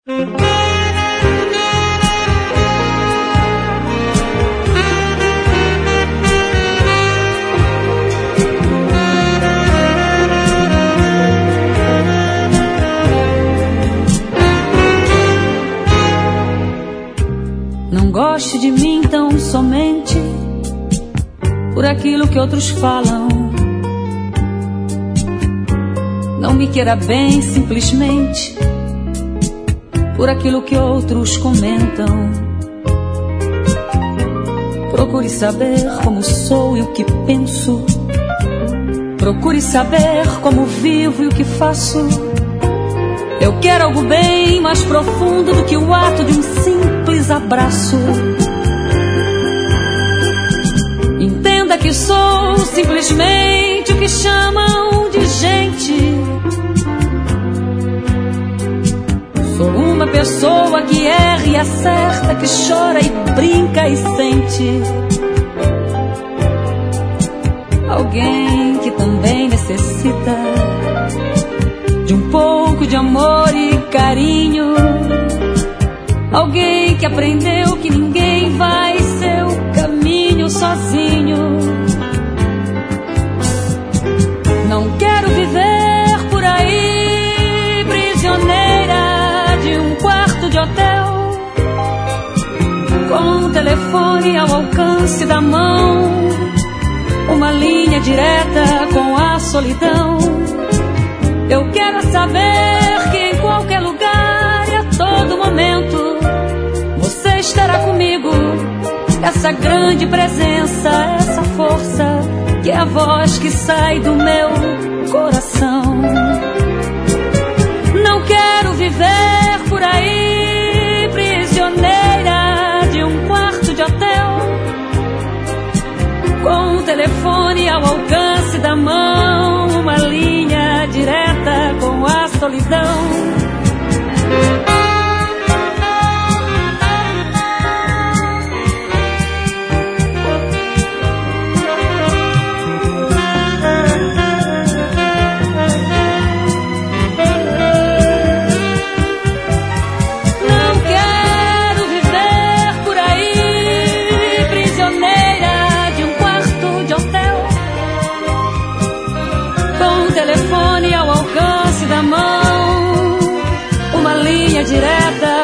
Não goste de mim tão somente por aquilo que outros falam. Não me queira bem simplesmente por aquilo que outros comentam. Procure saber como sou e o que penso. Procure saber como vivo e o que faço. Eu quero algo bem mais profundo do que o ato de um simples abraço. Entenda que sou simplesmente o que chamam de gente. Sou uma pessoa que erra e acerta, que chora e brinca e sente. Alguém que também necessita de um pouco de amor e carinho. Alguém que aprendeu que ninguém vai seu caminho sozinho. Não quero viver por aí prisioneira de um quarto de hotel, com um telefone ao alcance da mão, uma linha direta com a solidão. Eu quero saber que em qualquer lugar e a todo momento você estará comigo. Essa grande presença, essa força, que é a voz que sai do meu coração. Não quero viver por aí prisioneira de um quarto de hotel, com o telefone ao alcance da mão, uma linha direta com a solidão. Direta